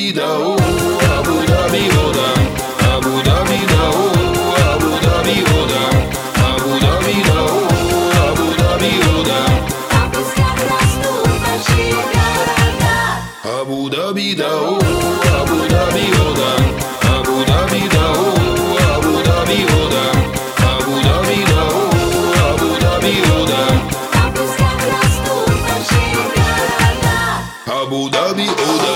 Abu-Dhabi Dao, Abu-Dhabi вода, Abu-Dhabi Dao, Abu-Dhabi вода, Abu-Dhabi Dao, Abu-Dhabi вода. Там пускай растут большие города. Abu-Dhabi Dao, Abu-Dhabi вода, Abu-Dhabi Dao, Abu-Dhabi вода, Abu-Dhabi Dao, Abu-Dhabi вода. Там пускай растут большие города. Abu-Dhabi вода.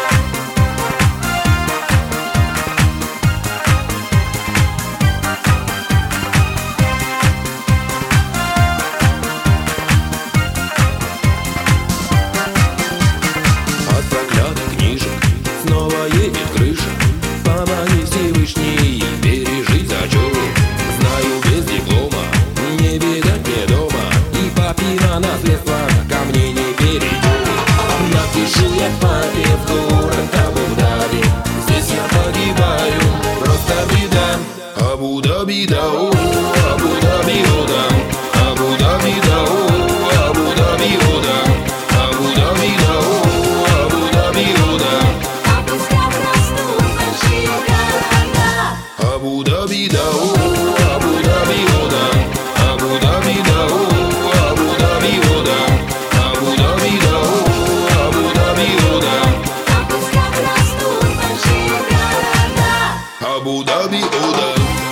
От проклятых книжек снова едет крыша. Помоги Всевышний пережить зачет. Знаю, без диплома не видать мне дома, и папина наследство ко мне не перейдет. Напишу я папе в город Абу-Даби, здесь я погибаю, просто беда. Abu-Dhabi Dao, Abu-Dhabi вода, Abu-Dhabi Dao, Abu-Dhabi вода, Abu-Dhabi Dao, Abu-Dhabi вода. Там пускай растут большие города. Abu-Dhabi Dao, Abu-Dhabi вода, Abu-Dhabi Dao, Abu-Dhabi вода, Abu-Dhabi Dao, Abu-Dhabi вода. Там пускай растут большие города. Abu-Dhabi вода.